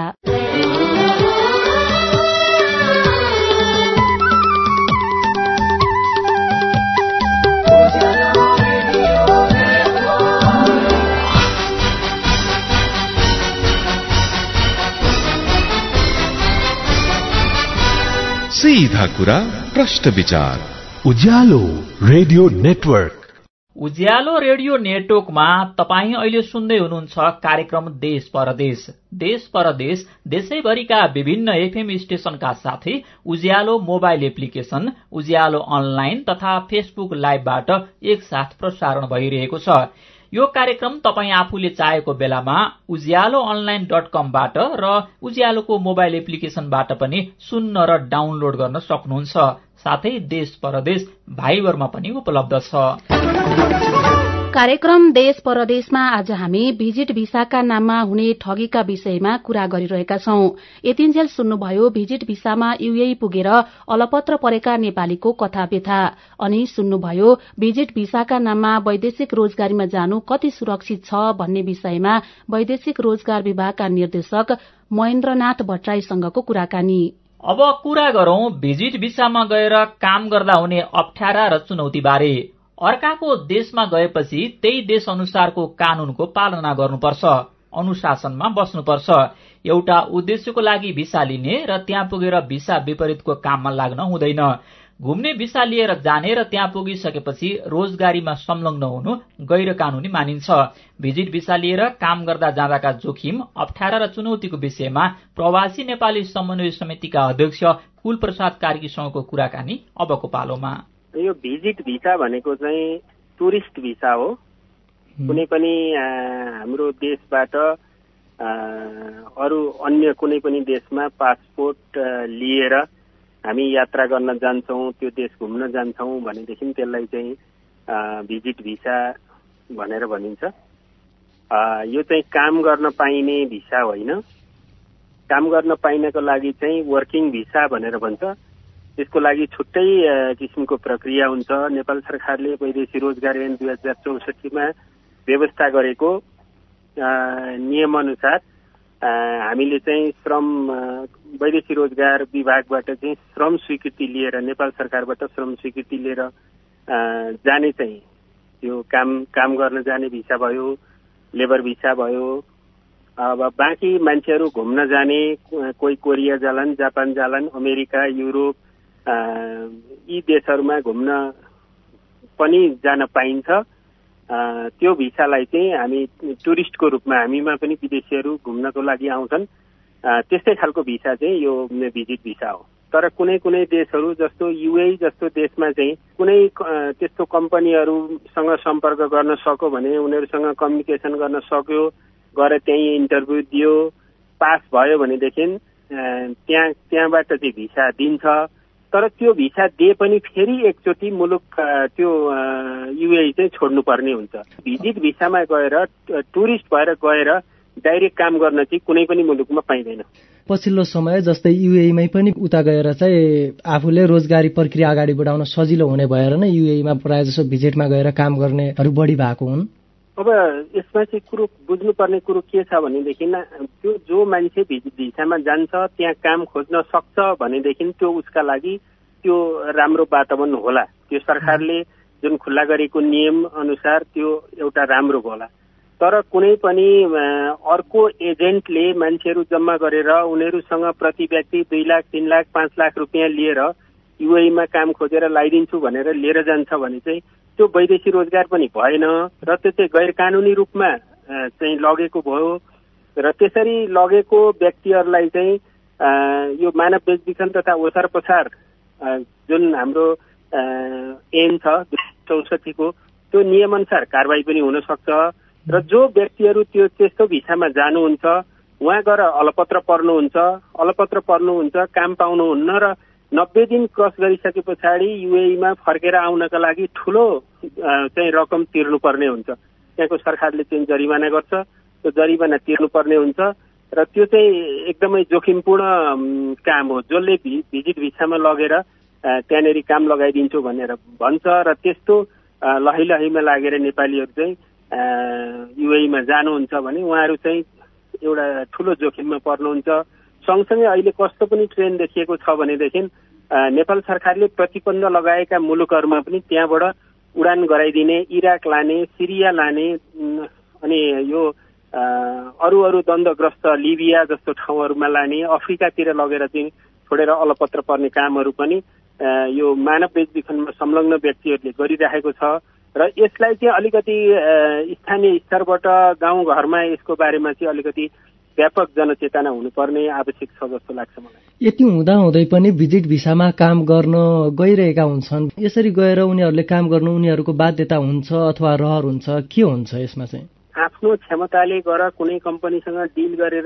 सीधा कुरा, प्रश्न विचार। Ujyaalo radio network. Ujyaalo radio नेटवर्कमा तपाईँ अहिले सुन्दै हुनुहुन्छ कार्यक्रम देश परदेश। देश परदेश देशैभरिका विभिन्न एफएम स्टेशनका साथै Ujyaalo mobile application, Ujyaalo online तथा फेसबुक लाइभबाट एकसाथ प्रसारण भइरहेको छ। यो कार्यक्रम तपाईँ आफूले चाहेको बेलामा उज्यालो online.com-बाट र उज्यालोको मोबाइल एप्लिकेशनबाट पनि सुन्न र डाउनलोड गर्न सक्नुहुन्छ। साथै देश परदेश भाइबरमा पनि उपलब्ध छ। कार्यक्रम देश परदेशमा आज हामी भिजिट भिसाका नाममा हुने ठगीका विषयमा कुरा गरिरहेका छौं। यतिन्जेल सुन्नुभयो भिजिट भिसामा युएई पुगेर अलपत्र परेका नेपालीको कथा व्यथा, अनि सुन्नुभयो भिजिट भिसाका नाममा वैदेशिक रोजगारीमा जानु कति सुरक्षित छ भन्ने विषयमा वैदेशिक रोजगार विभागका निर्देशक महेन्द्रनाथ भट्टराईसँगको कुराकानी। अब कुरा गरौं भिजिट भिसामा गएर काम गर्दा हुने अप्ठ्यारा र चुनौती बारे। अर्काको देशमा गएपछि त्यही देश अनुसारको कानूनको पालना गर्नुपर्छ। अनुशासनमा बस्नुपर्छ। एउटा उद्देश्यको लागि भिसा लिने र त्यहाँ पुगेर भिसा विपरीतको काममा लाग्न हुँदैन। घुम्ने भिसा लिएर जाने र त्यहाँ पुगिसकेपछि रोजगारीमा संलग्न हुनु गैर कानूनी मानिन्छ। भिजिट भिसा लिएर काम गर्दा जाँदाका जोखिम, अप्ठ्यारा र चुनौतीको विषयमा प्रवासी नेपाली समन्वय समितिका अध्यक्ष कुलप्रसाद कार्कीसँगको कुराकानी अबको पालोमा। यो भिजिट भिसा भनेको चाहिँ टुरिस्ट भिसा हो। कुनै पनि हाम्रो देशबाट अरू अन्य कुनै पनि देशमा पासपोर्ट लिएर हामी यात्रा गर्न जान्छौँ, त्यो देश घुम्न जान्छौँ भनेदेखि त्यसलाई चाहिँ भिजिट भिसा भनेर भनिन्छ। यो चाहिँ काम गर्न पाइने भिसा होइन। काम गर्न पाइनको लागि चाहिँ वर्किङ भिसा भनेर भन्छ। त्यसको लागि छुट्टै किसिमको प्रक्रिया हुन्छ। नेपाल सरकारले वैदेशिक रोजगार ऐन 2064 मा व्यवस्था गरेको नियमअनुसार हामीले चाहिँ श्रम वैदेशिक रोजगार विभागबाट चाहिँ श्रम स्वीकृति लिएर, नेपाल सरकारबाट श्रम स्वीकृति लिएर जाने चाहिँ यो काम गर्न जाने भिसा भयो, लेबर भिसा भयो। अब बाँकी मान्छेहरू घुम्न जाने, कोही कोरिया जालान्, जापान जालान्, अमेरिका, युरोप यी देशहरूमा घुम्न पनि जान पाइन्छ। त्यो भिसालाई चाहिँ हामी टुरिस्टको रूपमा, हामीमा पनि विदेशीहरू घुम्नको लागि आउँछन्, त्यस्तै खालको भिसा चाहिँ यो भिजिट भिसा हो। तर कुनै कुनै देशहरू जस्तो युएई जस्तो देशमा चाहिँ कुनै त्यस्तो कम्पनीहरूसँग सम्पर्क गर्न सक्यो भने, उनीहरूसँग कम्युनिकेसन गर्न सक्यो, गएर त्यहीँ इन्टरभ्यू दियो, पास भयो भनेदेखि त्यहाँबाट चाहिँ भिसा दिन्छ। तर त्यो भिसा दिए पनि फेरि एकचोटि मुलुक त्यो युएई चाहिँ छोड्नुपर्ने हुन्छ। भिजिट भिसामा गएर टुरिस्ट भएर गएर डाइरेक्ट काम गर्न चाहिँ कुनै पनि मुलुकमा पाइँदैन। पछिल्लो समय जस्तै युएईमै पनि उता गएर चाहिँ आफूले रोजगारी प्रक्रिया अगाडि बढाउन सजिलो हुने भएर नै युएईमा प्रायः जसो भिजिटमा गएर काम गर्नेहरू बढी भएको हुन्। अब यसमा चाहिँ कुरो बुझ्नुपर्ने कुरो के छ भनेदेखि त्यो जो मान्छे भिजिट भिसामा जान्छ त्यहाँ काम खोज्न सक्छ भनेदेखि त्यो उसका लागि त्यो राम्रो वातावरण होला। त्यो सरकारले जुन खुल्ला गरेको नियम अनुसार त्यो एउटा राम्रो होला। तर कुनै पनि अर्को एजेन्टले मान्छेहरू जम्मा गरेर उनीहरूसँग प्रति व्यक्ति 2 लाख 3 लाख 5 लाख रुपियाँ लिएर युएईमा काम खोजेर लगाइदिन्छु भनेर लिएर जान्छ भने चाहिँ त्यो वैदेशिक रोजगार पनि भएन र त्यो चाहिँ गैर कानुनी रूपमा चाहिँ लगेको भयो। र त्यसरी लगेको व्यक्तिहरूलाई चाहिँ यो मानव बेचबिखन तथा ओसार पसार जुन हाम्रो ऐन छ 64 को त्यो नियमअनुसार कारबाही पनि हुन सक्छ। र जो व्यक्तिहरू त्यो त्यस्तो भिसामा जानुहुन्छ उहाँ गएर अलपत्र पर्नुहुन्छ, काम पाउनुहुन्न र 90 दिन क्रस गरिसके पछाडि युएईमा फर्केर आउनका लागि ठुलो चाहिँ रकम तिर्नुपर्ने हुन्छ। त्यहाँको सरकारले चाहिँ जरिमाना गर्छ, त्यो जरिमाना तिर्नुपर्ने हुन्छ र त्यो चाहिँ एकदमै जोखिमपूर्ण काम हो। जसले भिजिट भिसामा लगेर त्यहाँनेरि काम लगाइदिन्छु भनेर भन्छ र त्यस्तो लहीमा लागेर नेपालीहरू चाहिँ युएईमा जानुहुन्छ भने उहाँहरू चाहिँ एउटा ठुलो जोखिममा पर्नुहुन्छ। सँगसँगै अहिले कस्तो पनि ट्रेन्ड देखिएको छ भनेदेखि नेपाल सरकारले प्रतिबन्ध लगाएका मुलुकहरूमा पनि त्यहाँबाट उडान गराइदिने, इराक लाने, सिरिया लाने अनि यो अरू द्वन्द्वग्रस्त लिबिया जस्तो ठाउँहरूमा लाने, अफ्रिकातिर लगेर चाहिँ छोडेर अलपत्र पर्ने कामहरू पनि यो मानव बेचबिखनमा संलग्न व्यक्तिहरूले गरिरहेको छ। र यसलाई चाहिँ अलिकति स्थानीय स्तरबाट गाउँघरमा यसको बारेमा चाहिँ अलिकति व्यापक जनचेतना हुनुपर्ने आवश्यक छ जस्तो लाग्छ मलाई। यति हुँदाहुँदै पनि भिजिट भिसामा काम गर्न गइरहेका हुन्छन्। यसरी गएर उनीहरूले काम गर्नु उनीहरूको बाध्यता हुन्छ अथवा रहर हुन्छ, के हुन्छ यसमा चाहिँ? आफ्नो क्षमताले गएर कुनै कम्पनीसँग डिल गरेर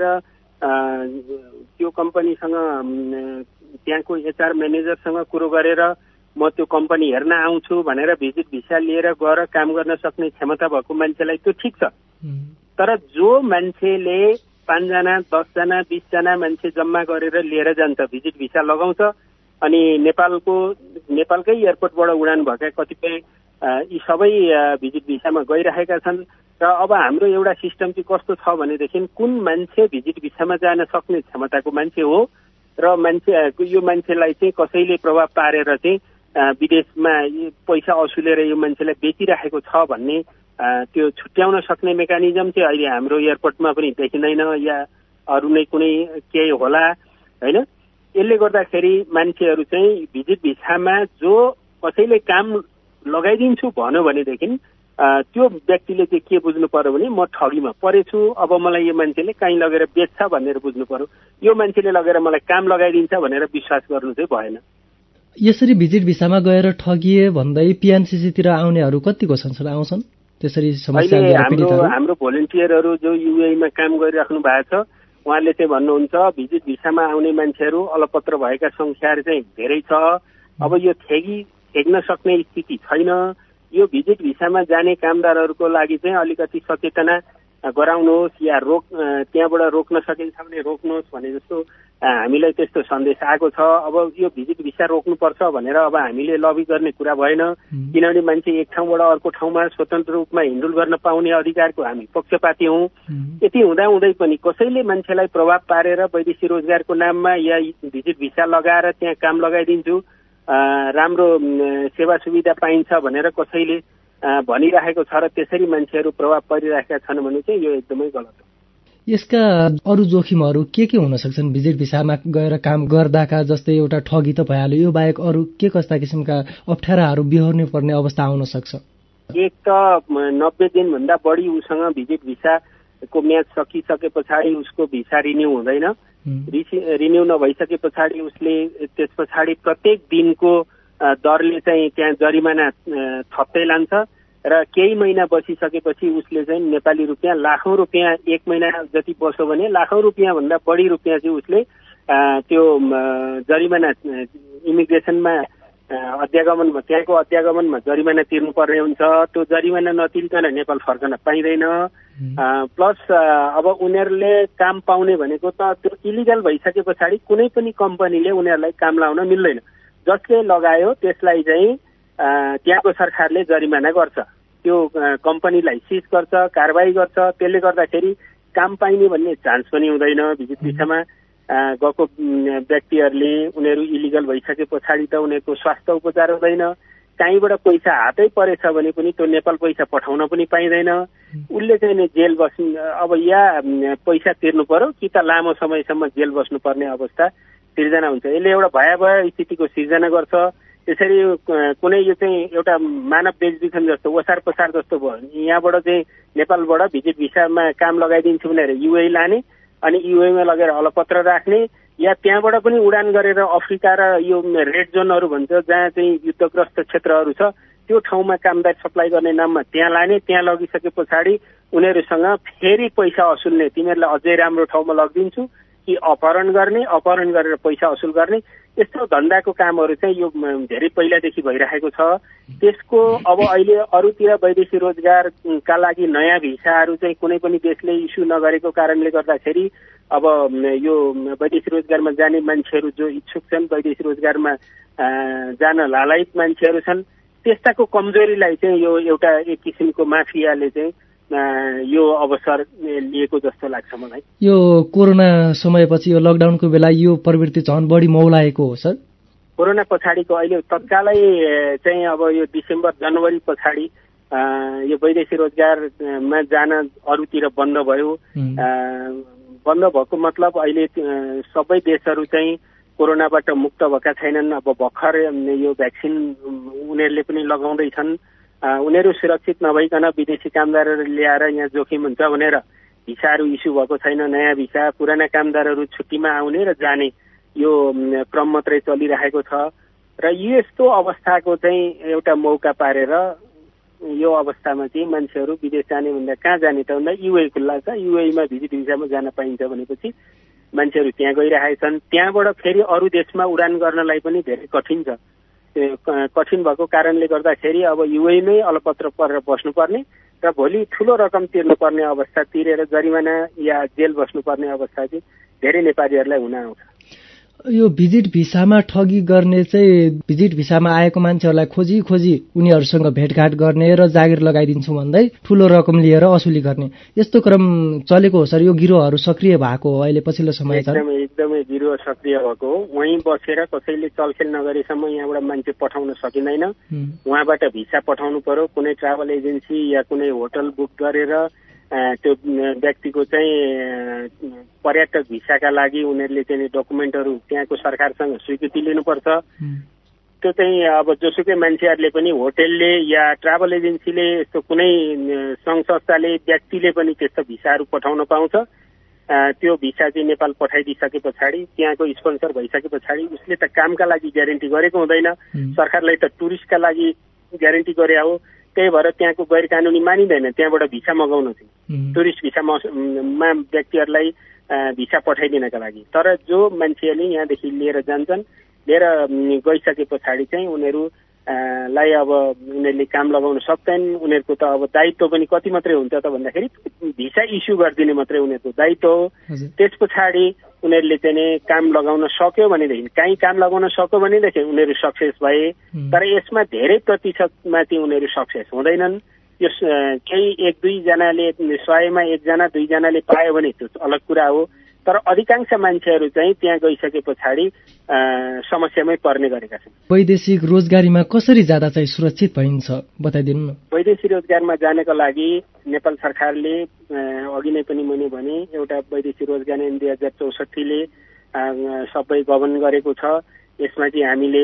त्यो कम्पनीसँग त्यहाँको एचआर म्यानेजरसँग कुरो गरेर म त्यो कम्पनी हेर्न आउँछु भनेर भिजिट भिसा लिएर गएर काम गर्न सक्ने क्षमता भएको मान्छेलाई त्यो ठिक छ। तर जो मान्छेले 5 जना 10 जना 20 जना मान्छे जम्मा गरेर लिएर जान्छ, भिजिट भिसा लगाउँछ अनि नेपालकै एयरपोर्टबाट उडान भएका कतिपय यी सबै भिजिट भिसामा गइरहेका छन्। र अब हाम्रो एउटा सिस्टम चाहिँ कस्तो छ भनेदेखि कुन मान्छे भिजिट भिसामा जान सक्ने क्षमताको मान्छे हो र यो मान्छेलाई चाहिँ कसैले प्रभाव पारेर चाहिँ विदेशमा पैसा असुलेर यो मान्छेलाई बेचिरहेको छ भन्ने त्यो छुट्याउन सक्ने मेकानिजम चाहिँ अहिले हाम्रो एयरपोर्टमा पनि देखिँदैन या अरू नै कुनै केही होला होइन। यसले गर्दाखेरि मान्छेहरू चाहिँ भिजिट भिसामा जो कसैले काम लगाइदिन्छु भन्यो भनेदेखि त्यो व्यक्तिले चाहिँ के बुझ्नु पर्यो भने म ठगीमा परेछु, अब मलाई यो मान्छेले कहीँ लगेर बेच्छ भनेर बुझ्नु पर्यो। यो मान्छेले लगेर मलाई काम लगाइदिन्छ भनेर विश्वास गर्नु चाहिँ भएन। यसरी भिजिट भिसामा गएर ठगिए भन्दै पिएनसिसीतिर आउनेहरू कतिको आउँछन् त्यसरी समस्या हाम्रो भोलिन्टियरहरू जो युएईमा काम गरिराख्नु भएको छ उहाँले चाहिँ भन्नुहुन्छ भिजिट भिसामा आउने मान्छेहरू अलपत्र भएका संख्याहरू चाहिँ धेरै छ। अब यो ठेग्न सक्ने स्थिति छैन। यो भिजिट भिसामा जाने कामदारहरूको लागि चाहिँ अलिकति सचेतना गराउनुहोस् या त्यहाँबाट रोक्न सकिन्छ भने रोक्नुहोस् भने जस्तो हामीलाई त्यस्तो सन्देश आएको छ। अब यो भिजिट भिसा रोक्नुपर्छ भनेर अब हामीले लबी गर्ने कुरा भएन, किनभने मान्छे एक ठाउँबाट अर्को ठाउँमा स्वतन्त्र रूपमा हिँडुल गर्न पाउने अधिकारको हामी पक्षपाती हौँ। यति हुँदाहुँदै पनि कसैले मान्छेलाई प्रभाव पारेर वैदेशिक रोजगारको नाममा या भिजिट भिसा लगाएर त्यहाँ काम लगाइदिन्छु, राम्रो सेवा सुविधा पाइन्छ भनेर कसैले भनिरहेको छ र त्यसरी मान्छेहरू प्रभाव परिरहेका छन् भने चाहिँ यो एकदमै गलत हो। यसका अरू जोखिमहरू के हुन सक्छन् भिजिट भिसामा गएर काम गर्दाका? जस्तै एउटा ठगी त भइहाल्यो, यो बाहेक अरू के कस्ता किसिमका अप्ठ्याराहरू बिहोर्नु पर्ने अवस्था आउन सक्छ? एक त 90 दिनभन्दा बढी उसँग भिजिट भिसाको म्याद सकिसके पछाडि उसको भिसा रिन्यू हुँदैन। रिन्यू नभइसके पछाडि उसले त्यस पछाडि प्रत्येक दिनको दरले चाहिँ त्यहाँ जरिमाना थप्दै लान्छ र केही महिना बसिसकेपछि उसले चाहिँ नेपाली रुपियाँ लाखौं रुपियाँ एक महिना जति बस्यो भने लाखौं रुपियाँ भन्दा बढी रुपियाँ चाहिँ उसले त्यो जरिमाना इमिग्रेसनमा अध्यागमनमा त्यहाँको अध्यागमनमा जरिमाना तिर्नुपर्ने हुन्छ। त्यो जरिमाना नतिरिकन नेपाल फर्कन पाइँदैन। प्लस अब उनीहरूले काम पाउने भनेको त त्यो इलिगल भइसके पछाडि कुनै पनि कम्पनीले उनीहरूलाई काम लाउन मिल्दैन। जसले लगायो त्यसलाई चाहिँ त्यहाँको सरकारले जरिमाना गर्छ, त्यो कम्पनीलाई सिज गर्छ, कारबाही गर्छ। त्यसले गर्दाखेरि काम पाइने भन्ने चान्स पनि हुँदैन। भिजिट भिसामा गएको व्यक्तिहरूले उनीहरू इलिगल भइसके पछाडि त उनीहरूको स्वास्थ्य उपचार हुँदैन। कहीँबाट पैसा हातै परेछ भने पनि त्यो नेपाल पैसा पठाउन पनि पाइँदैन। उसले चाहिँ जेल बस्नु अब या पैसा तिर्नु पर्यो कि त लामो समयसम्म जेल बस्नुपर्ने अवस्था सिर्जना हुन्छ। यसले एउटा भयावह स्थितिको सिर्जना गर्छ। त्यसरी कुनै यो चाहिँ एउटा मानव बेचबिखन जस्तो ओसार पसार जस्तो भयो। यहाँबाट चाहिँ नेपालबाट भिजिट भिसामा काम लगाइदिन्छु भनेर युए लाने अनि युएमा लगेर अलपत्र राख्ने या त्यहाँबाट पनि उडान गरेर अफ्रिका र यो रेड जोनहरू भन्छ जहाँ चाहिँ युद्धग्रस्त क्षेत्रहरू छ त्यो ठाउँमा कामदार सप्लाई गर्ने नाममा त्यहाँ लाने। त्यहाँ लगिसके पछाडि उनीहरूसँग फेरि पैसा असुल्ने, तिमीहरूलाई अझै राम्रो ठाउँमा लगिदिन्छु कि अपहरण गर्ने, अपहरण गरेर पैसा असुल गर्ने, यस्तो धन्दाको कामहरू चाहिँ यो धेरै पहिलादेखि भइरहेको छ। त्यसको अब अहिले अरूतिर वैदेशिक रोजगारका लागि नयाँ भिसाहरू चाहिँ कुनै पनि देशले इस्यु नगरेको कारणले गर्दाखेरि अब यो वैदेशिक रोजगारमा जाने मान्छेहरू जो इच्छुक छन्, वैदेशिक रोजगारमा जान लालायित मान्छेहरू छन्, त्यस्ताको कमजोरीलाई चाहिँ यो एउटा एक किसिमको माफियाले चाहिँ यो अवसर लिएको जस्तो लाग्छ मलाई। यो कोरोना समयपछि यो लकडाउनको बेला यो प्रवृत्ति झन् बढी मौलाएको हो सर? कोरोना पछाडिको अहिले तत्कालै चाहिँ अब यो डिसेम्बर जनवरी पछाडि यो वैदेशिक रोजगारमा जान अरूतिर बन्द भयो। बन्द भएको मतलब अहिले सबै देशहरू चाहिँ कोरोनाबाट मुक्त भएका छैनन्। अब भर्खर यो भ्याक्सिन उनीहरूले पनि लगाउँदैछन्। उनीहरू सुरक्षित नभइकन विदेशी कामदारहरू ल्याएर यहाँ जोखिम हुन्छ भनेर भिसाहरू इस्यु भएको छैन। नयाँ भिसा पुराना कामदारहरू छुट्टीमा आउने र जाने यो क्रम मात्रै चलिरहेको छ र यस्तो अवस्थाको चाहिँ एउटा मौका पारेर यो अवस्थामा चाहिँ मान्छेहरू विदेश जाने भन्दा कहाँ जाने त भन्दा युए खुल्ला छ। युएमा भिजिट भिसामा जान पाइन्छ भनेपछि मान्छेहरू त्यहाँ गइरहेछन्। त्यहाँबाट फेरि अरू देशमा उडान गर्नलाई पनि धेरै कठिन छ। कठिन भएको कारणले गर्दाखेरि अब युएमै अलपत्र परेर बस्नुपर्ने र भोलि ठुलो रकम तिर्नुपर्ने अवस्था, तिरेर जरिमाना या जेल बस्नुपर्ने अवस्था चाहिँ धेरै नेपालीहरूलाई हुन आउँछ। यो भिजिट भिसामा ठगी गर्ने चाहिँ भिजिट भिसामा आएको मान्छेहरूलाई खोजी खोजी उनीहरूसँग भेटघाट गर्ने र जागिर लगाइदिन्छु भन्दै ठूलो रकम लिएर असुली गर्ने यस्तो क्रम चलेको हो सर? यो गिरोहहरू सक्रिय भएको हो अहिले पछिल्लो समय? एकदमै गिरोह सक्रिय भएको हो। वहीँ बसेर कसैले चलखेल नगरेसम्म यहाँबाट मान्छे पठाउन सकिँदैन। उहाँबाट भिसा पठाउनु पर्यो, कुनै ट्राभल एजेन्सी या कुनै होटल बुक गरेर त्यो व्यक्तिको चाहिँ पर्यटक भिसाका लागि उनीहरूले चाहिँ डकुमेन्टहरू त्यहाँको सरकारसँग स्वीकृति लिनुपर्छ। त्यो चाहिँ अब जोसुकै मान्छेहरूले पनि होटेलले या ट्राभल एजेन्सीले यस्तो कुनै सङ्घ संस्थाले व्यक्तिले पनि त्यस्तो भिसाहरू पठाउन पाउँछ। त्यो भिसा चाहिँ नेपाल पठाइदिइसके पछाडि त्यहाँको स्पोन्सर भइसके पछाडि उसले त कामका लागि ग्यारेन्टी गरेको हुँदैन, सरकारले त टुरिस्टका लागि ग्यारेन्टी गरे हो। त्यही भएर त्यहाँको गैर कानुनी मानिँदैन त्यहाँबाट भिसा मगाउन चाहिँ, टुरिस्ट भिसामा व्यक्तिहरूलाई भिसा पठाइदिनका लागि। तर जो मान्छेहरूले यहाँदेखि लिएर जान्छन्, लिएर गइसके पछाडि चाहिँ उनीहरूलाई अब उनीहरूले काम लगाउन सक्दैन। उनीहरूको त अब दायित्व पनि कति मात्रै हुन्छ त भन्दाखेरि भिसा इस्यु गरिदिने मात्रै उनीहरूको दायित्व हो। त्यस पछाडि उनीहरूले चाहिँ काम लगाउन सक्यो भनेदेखि, कहीँ काम लगाउन सक्यो भनेदेखि उनीहरू सक्सेस भए। तर यसमा धेरै प्रतिशतमाथि उनीहरू सक्सेस हुँदैनन्। यो केही एक दुईजनाले 100मा 1 जना 2 जनाले पायो भने त्यो अलग कुरा हो। तर अधिकांश मान्छेहरू चाहिँ त्यहाँ गइसके पछाडि समस्यामै पर्ने गरेका छन्। वैदेशिक रोजगारीमा कसरी जाँदा चाहिँ सुरक्षित भइन्छ बताइदिनु न। वैदेशिक रोजगारमा जानको लागि नेपाल सरकारले अघि नै पनि मैले भने एउटा वैदेशिक रोजगार ऐन 2064ले सबै गभर्न गरेको छ। यसमा चाहिँ हामीले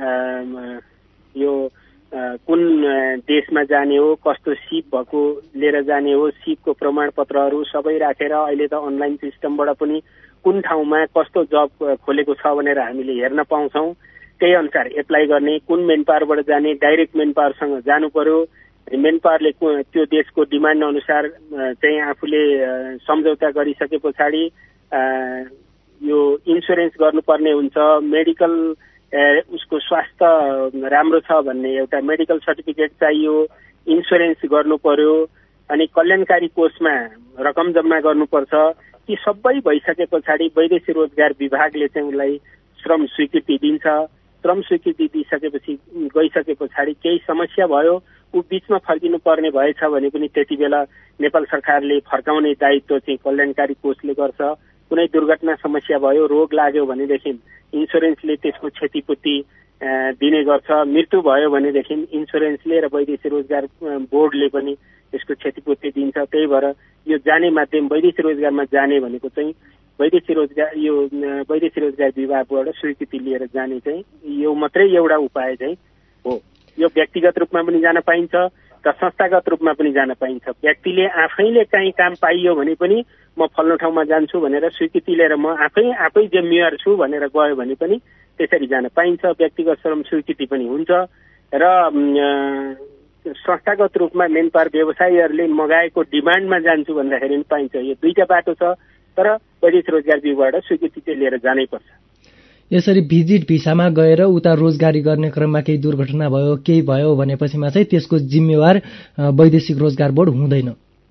यो कुन देशमा जाने हो, कस्तो सिप भएको लिएर जाने हो, सिपको प्रमाणपत्रहरू सबै राखेर अहिले त अनलाइन सिस्टमबाट पनि कुन ठाउँमा कस्तो जब खोलेको छ भनेर हामीले हेर्न पाउँछौँ। त्यही अनुसार एप्लाई गर्ने, कुन मेन पावरबाट जाने, डाइरेक्ट मेन पावरसँग जानु पर्यो। मेन पावरले त्यो देशको डिमान्ड अनुसार चाहिँ आफूले सम्झौता गरिसके पछाडि यो इन्सुरेन्स गर्नुपर्ने हुन्छ। मेडिकल उसको स्वास्थ्य राम्रो छ भन्ने एउटा मेडिकल सर्टिफिकेट चाहियो, इन्सुरेन्स गर्नु पर्यो, अनि कल्याणकारी कोषमा रकम जम्मा गर्नुपर्छ। यी सबै भइसके पछाडि वैदेशिक रोजगार विभागले चाहिँ उसलाई श्रम स्वीकृति दिन्छ। श्रम स्वीकृति दिइसकेपछि गइसके पछाडि केही समस्या भयो, ऊ बिचमा फर्किनु पर्ने भएछ भने पनि त्यति बेला नेपाल सरकारले फर्काउने दायित्व चाहिँ कल्याणकारी कोषले गर्छ। कुनै दुर्घटना समस्या भयो, रोग लाग्यो भनेदेखि इन्सुरेन्सले त्यसको क्षतिपूर्ति दिने गर्छ। मृत्यु भयो भनेदेखि इन्सुरेन्सले र वैदेशिक रोजगार बोर्डले पनि यसको क्षतिपूर्ति दिन्छ। त्यही भएर यो जाने माध्यम वैदेशिक रोजगारमा जाने भनेको चाहिँ वैदेशिक रोजगार विभागबाट स्वीकृति लिएर जाने चाहिँ यो मात्रै एउटा उपाय चाहिँ हो। यो व्यक्तिगत रूपमा पनि जान पाइन्छ र संस्थागत रूपमा पनि जान पाइन्छ। व्यक्तिले आफैले कहीँ काम पाइयो भने पनि म फल्लो ठाउँमा जान्छु भनेर स्वीकृति लिएर म आफै जिम्मेवार छु भनेर गयो भने पनि त्यसरी जान पाइन्छ। व्यक्तिगत श्रम स्वीकृति पनि हुन्छ र संस्थागत रूपमा मेन पावर व्यवसायीहरूले मगाएको डिमान्डमा जान्छु भन्दाखेरि पनि पाइन्छ। यो दुईटा बाटो छ, तर वैदेशिक रोजगार विभागबाट स्वीकृति चाहिँ लिएर जानै पर्छ। यसरी भिजिट भिसामा गएर उता रोजगारी गर्ने क्रममा केही दुर्घटना भयो, केही भयो भनेपछिमा चाहिँ त्यसको जिम्मेवार वैदेशिक रोजगार बोर्ड हुँदैन।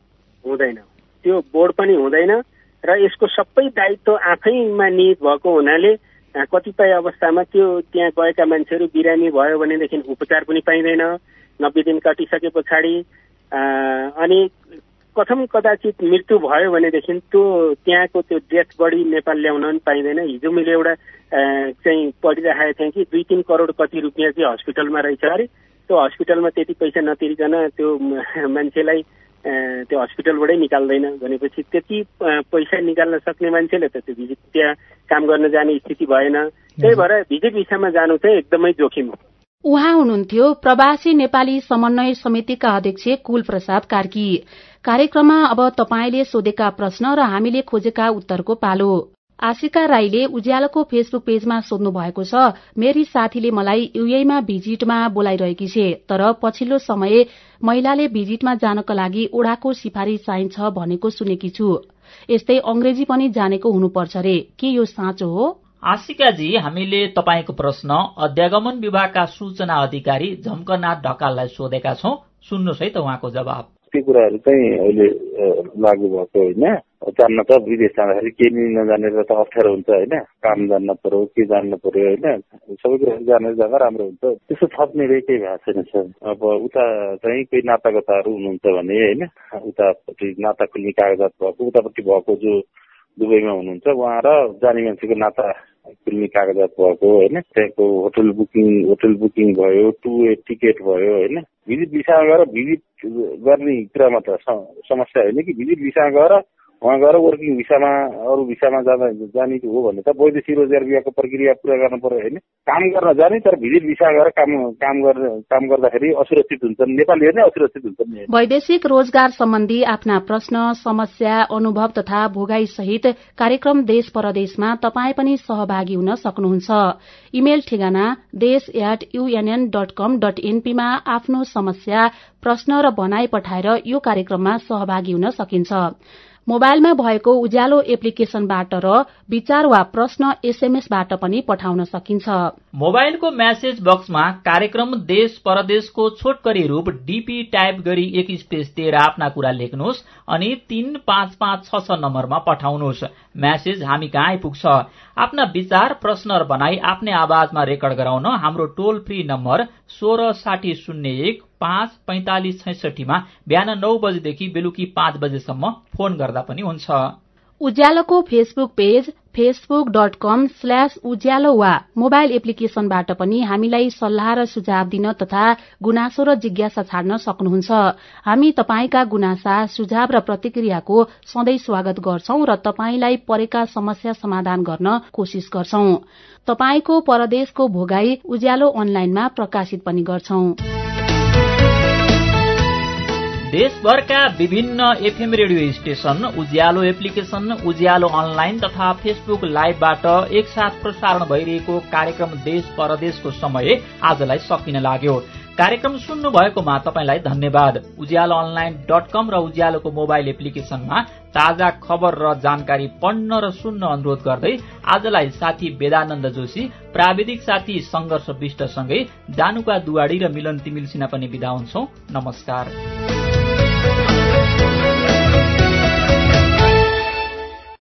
त्यो बोर्ड पनि हुँदैन र यसको सबै दायित्व आफैमा निहित भएको हुनाले कतिपय अवस्थामा त्यो त्यहाँ गएका मान्छेहरू बिरामी भयो भनेदेखि उपचार पनि पाइँदैन 90 दिन कटिसके पछाडि। अनि कथम कदाचित मृत्यु भयो भनेदेखि त्यो त्यहाँको त्यो डेथ बडी नेपाल ल्याउन पनि पाइँदैन। हिजो मैले एउटा चाहिँ पढिरहेको थिएँ कि 2-3 करोड कति रुपियाँ चाहिँ हस्पिटलमा रहेछ अरे। त्यो हस्पिटलमा त्यति पैसा नतिरिकन त्यो मान्छेलाई त्यो हस्पिटलबाटै निकाल्दैन भनेपछि त्यति पैसा निकाल्न सक्ने मान्छेले त त्यो भिजिट त्यहाँ काम गर्न जाने स्थिति भएन। त्यही भएर भिजिट भिसामा जानु चाहिँ एकदमै जोखिम हो। उहाँ हुनुहुन्थ्यो प्रवासी नेपाली समन्वय समितिका अध्यक्ष कुलप्रसाद कार्की। कार्यक्रममा अब तपाईंले सोधेका प्रश्न र हामीले खोजेका उत्तरको पालो। आशिका राईले उज्यालोको फेसबुक पेजमा सोध्नु भएको छ, मेरी साथीले मलाई यूएईमा भिजिटमा बोलाइरहेकी छे, तर पछिल्लो समय महिलाले भिजिटमा जानका लागि ओडाको सिफारिस चाहिन्छ भनेको सुनेकी छु। यस्तै अंग्रेजी पनि जानेको हुनुपर्छ रे, के यो साँचो हो? आशिकाजी, हामीले तपाईको प्रश्न अध्यागमन विभागका सूचना अधिकारी झम्कनाथ ढकाललाई सोधेका छौं। सुन्नुहोस् है त उहाँको जवाब। त्यो कुराहरू चाहिँ अहिले लागू भएको होइन। जान्न त विदेश जाँदाखेरि केही नजानेर त अप्ठ्यारो हुन्छ होइन, काम जान्न पर्यो, के जान्नु पर्यो होइन, सबै कुराहरू जानेर जाँदा राम्रो हुन्छ। त्यस्तो थप्ने केही भएको छैन सर। अब उता चाहिँ कोही नातागोताहरू हुनुहुन्छ भने होइन, उतापट्टि नाता खुल्ने कागजात भएको, उतापट्टि भएको जो दुबईमा हुनुहुन्छ उहाँ र जाने मान्छेको नाता खुल्ने कागजात भएको होइन, त्यहाँको होटल बुकिङ भयो, टु वे टिकट भयो होइन। भिजिट भिसामा गएर भिजिट गर्ने कुरामा त समस्या होइन कि, भिजिट भिसामा गएर उहाँ गएर वर्किङ भिसामा अरू भिसामा जाने हो भने त वैदेशिक रोजगार विभागको प्रक्रिया पूरा गर्नु पर्यो होइन। काम गर्न जाने तर भिजिट भिसा गएर काम गर्दाखेरि असुरक्षित हुन्छन्, नेपालीहरू नै असुरक्षित हुन्छन्। वैदेशिक रोजगार सम्बन्धी आफ्ना प्रश्न, समस्या, अनुभव तथा भोगाई सहित कार्यक्रम देश परदेशमा तपाई पनि सहभागी हुन सक्नुहुन्छ। इमेल ठेगाना desh@unn.com.np मा आफ्नो समस्या, प्रश्न र भनाई पठाएर यो कार्यक्रममा सहभागी हुन सकिन्छ। मोबाइलमा भएको उज्यालो एप्लिकेशनबाट र विचार वा प्रश्न एसएमएसबाट पनि पठाउन सकिन्छ। मोबाइलको म्यासेज बक्समा कार्यक्रम देश परदेशको छोटकरी रूप डीपी टाइप गरी 1 स्पेस दिएर आफ्ना कुरा लेख्नुहोस् अनि 35566 नम्बरमा पठाउनुहोस्। म्यासेज हामी कहाँ आइपुग्छ। आफ्ना विचार, प्रश्न र बनाई आफ्नै आवाजमा रेकर्ड गराउन हाम्रो टोल फ्री नम्बर 166001 54566 मा बिहान 9 बजेदेखि बेलुकी 5 बजेसम्म फोन गर्दा पनि हुन्छ। उज्यालोको फेसबुक पेज facebook.com/उज्यालो वा मोबाइल एप्लिकेशनबाट पनि हामीलाई सल्लाह र सुझाव दिन तथा गुनासो र जिज्ञासा छाड्न सक्नुहुन्छ। हामी तपाईका गुनासा, सुझाव र प्रतिक्रियाको सधैं स्वागत गर्छौं र तपाईलाई परेका समस्या समाधान गर्न कोशिश गर्छौं। तपाईको परदेशको भोगाई उज्यालो अनलाइनमा प्रकाशित पनि गर्छौं। देशभरका विभिन्न FM radio station, Ujyaalo application, Ujyaalo online तथा फेसबुक लाइभबाट एकसाथ प्रसारण भइरहेको कार्यक्रम देश परदेशको समय आजलाई सकिन लाग्यो। कार्यक्रम सुन्नु भएकोमा तपाईलाई धन्यवाद। उज्यालो online.com र उज्यालोको मोबाइल एप्लिकेशनमा ताजा खबर र जानकारी पढ्न र सुन्न अनुरोध गर्दै आजलाई साथी वेदानन्द जोशी, प्राविधिक साथी संघर्ष विष्टसँगै जानुका दुवाडी र मिलन तिमिल सिन्हा पनि बिदा हुन्छौं। नमस्कार।